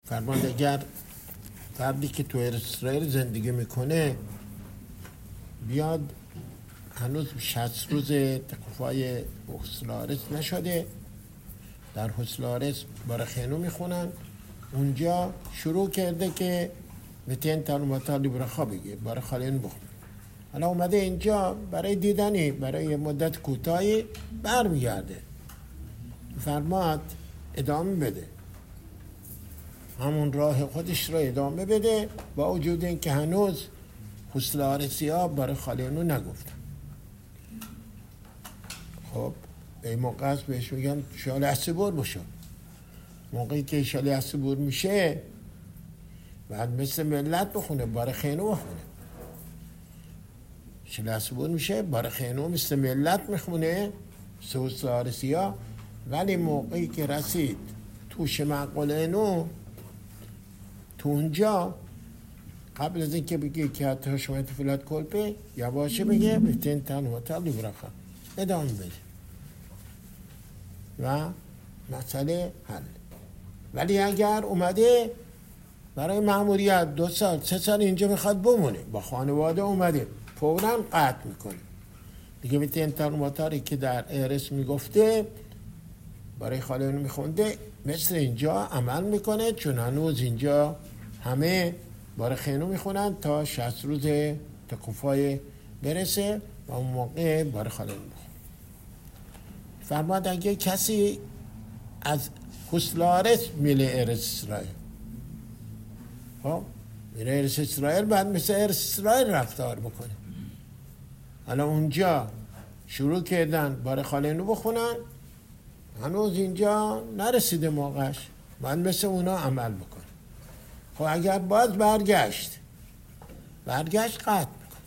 فرمان اگر فردی که تو اسرائیل زندگی میکنه بیاد هنوز 60 روز تکفای حسلارس نشده، در حسلارس برای خینو میخونن، اونجا شروع کرده که وتین تعلومات برخا بگه برای خالین بخونه. حالا اومده اینجا برای دیدنی برای مدت کوتاهی برمیگرده، فرماد ادامه بده، همون راه خودش را ادامه بده، با وجود این که هنوز حسلارسی ها برای خالینو نگفتن. خب به این موقع است بهش میگن شالی عصبور بشو. موقعی که شالی عصبور میشه بعد مثل ملت بخونه، برای خینو بخونه. شالی عصبور میشه برای خینو مثل ملت میخونه حسلارسی ها. ولی موقعی که رسید تو شمعقلینو، تو اونجا قبل از اینکه بگه که حتی شما تفیلات کلپه یا باشه بگه بهتین تعلومات برخا ادامه بده و مسئله حل. ولی اگر اومده برای مأموریت 2 سال 3 سال اینجا میخواد بمونه، با خانواده اومده، فوراً قطع میکنه دیگه. بهتین تعلومات که در ارس میگفته برای خالینو میخونده مثل اینجا عمل میکنه، چون هنوز اینجا همه برای خینو میخونن تا 60 روز تکفای برسه و اون موقع برای خالینو میخونن. فرماد اگه کسی از حسلارس میله ارس اسرائیل، خب میره ارس اسرائیل، بعد مثل ارس اسرائیل رفتار بکنه. حالا اونجا شروع کردن برای خالینو بخونن، هنوز اینجا نرسیده موقعش، باید مثل اونا عمل بکن. خب اگر باز برگشت قطع بکن.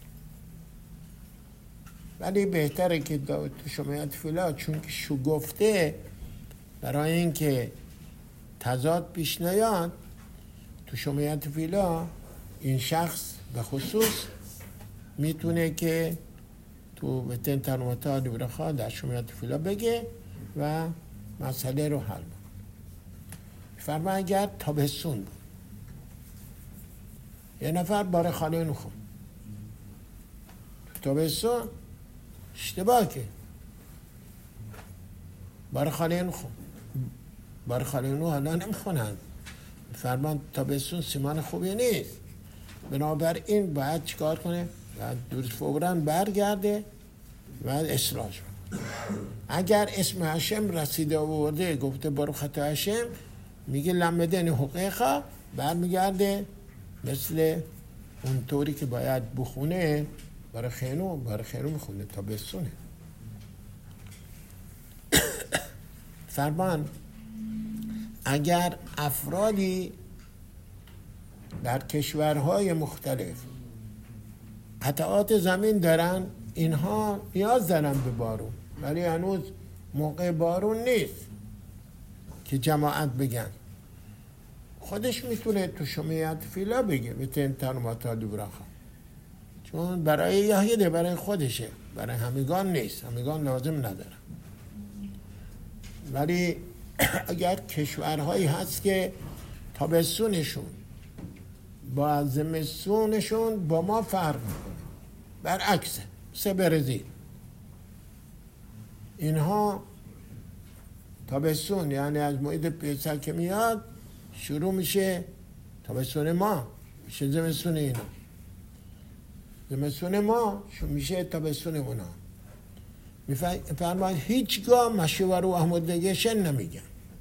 ولی بهتره که تو شما تفیلا، چون که شو گفته برای اینکه تضاد پیش نیاد تو شما تفیلا، این شخص به خصوص میتونه که تو بتن تعلومات برخا در شما تفیلا بگه و مسئله رو حل بکن. فرما اگر تابستون بود، یه نفر برای خالینو خون، تابستون اشتباه که برای خالینو خون، برای خالینو حالا نمیخونن. فرمان تابستون سیمان خوبی نیست، بنابراین باید چیکار کنه؟ باید درست فوراً برگرده و اصلاحش بکنه. اگر اسم هشم رسیده آورده گفته برو خطا هشم، میگه لمدن حقیقا، برمیگرده مثل اون طوری که باید بخونه برای خینو میخونه تا بسونه. فرمان اگر افرادی در کشورهای مختلف قطعات زمین دارن، اینها نیاز دارن به بارون، ولی هنوز موقع بارون نیست که جماعت بگن، خودش میتونه تو شمیعت فیلا بگه بتین تعلومات برخا، چون برای یهیده، برای خودشه، برای همگان نیست، همگان لازم نداره. ولی اگر کشورهایی هست که تابستونشون با زمستونشون با ما فرق میکنه، برعکسه، مثل برزیل، اینها تابستون یعنی از موعد پسح که میاد شروع میشه تابستون ما، میشه زمستون اینا، زمستون ما میشه تابستون اونا. میفرماید هیچگاه مشور و احمدگشن نمیگن،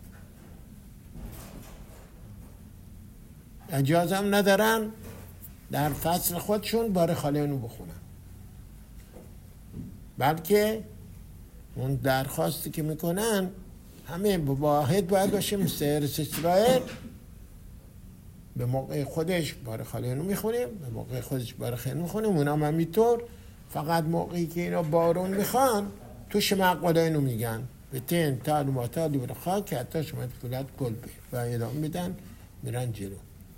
اجازه هم ندارن در فصل خودشون بار خالینو بخونن، بلکه اون درخواستی که میکنن همه واحد باید باشه، مثل ارس اسرائیل به موقع خودش بار خالینو میخونیم، به موقع خودش بار خالینو میخونیم، اونا هم همینطور. فقط موقعی که اینا بارون میخوان تو شمعقلینو میگن بتین تعلومات برخا که حتی شما تفیلات کلپه و ادامه میدن، میرن جلو.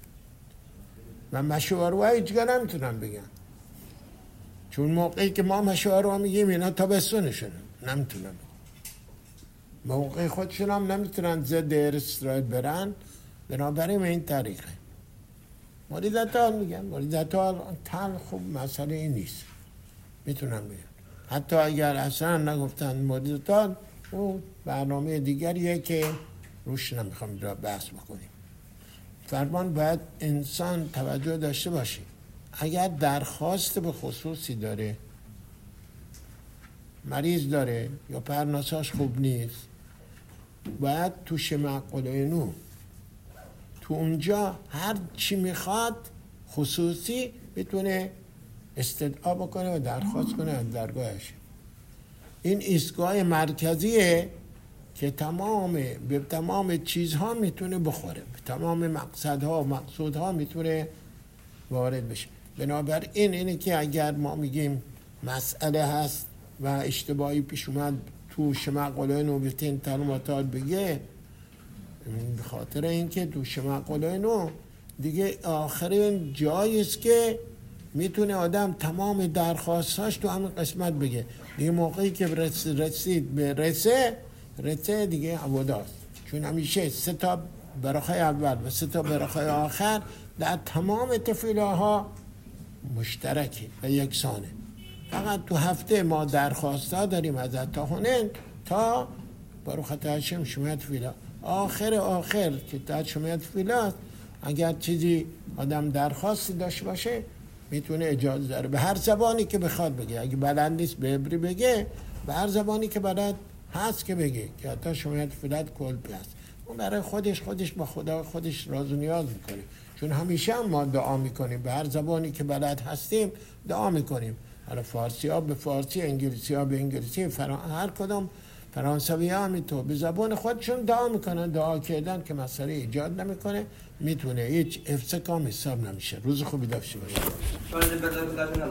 و مشورو هیچگاه نمیتونن بگن، چون موقعی که ما مشورو میگیم اینا تابستونشونه، نمیتونن موقع خودشون هم نمیتونن ضد اسرائیل برن، بنابراین به این طریقه موریدتال میگن موریدتال تل خوب مسئله این نیست، میتونم بگم حتی اگر اصلا نگفتن موریدتال اون برنامه دیگریه که روش نمیخوام را بحث بکنیم. فرمان باید انسان توجه داشته باشه اگر درخواست به خصوصی داره، مریض داره یا پرناساش خوب نیست، باید تو شمع قلینو تو اونجا هر چی میخواد خصوصی میتونه استدعا بکنه و درخواست کنه از درگاهش. این ایستگاه مرکزیه که به تمام چیزها میتونه بخوره، به تمام مقصدها و مقصودها میتونه وارد بشه. بنابراین اینه که اگر ما میگیم مسئله هست و اشتباهی پیش اومد تو شمع قلینو بتین تعلیماتات بگه، به خاطر اینکه تو شمع قلینو دیگه آخرین جایی است که میتونه آدم تمام درخواستاش تو همین قسمت بگه. دیگه موقعی که رسید به رسه دیگه عبوداست، چون همیشه 3 تا براخای اول و 3 تا براخای آخر در تمام تفیله ها مشترکی و یکسانه. فقط تو هفته ما درخواست ها داریم از تاهنن تا باروخت هاشم شما تفیله آخر که تا شما تفیله اگر چیزی آدم درخواستی داشته باشه میتونه اجازه داره به هر زبانی که بخواد بگه. اگه بلد نیست به عبری بگه، به هر زبانی که بلد هست که بگه، که حتی شما تفیلت کلپی هست. اون برای خودش با خدا خودش راز و نیاز میکنه، چون همیشه ما دعا میکنیم به هر زبانی که بلد هستیم دعا میکنیم. حالا فارسی ها به فارسی، انگلیسی ها به انگلیسی، هر کدام فرانسوی ها همینطور به زبان خودشون دعا میکنن. دعا کردن که مسئله ایجاد نمیکنه، میتونه هیچ افسکام حساب نمیشه. روز خوبی داشته باشید.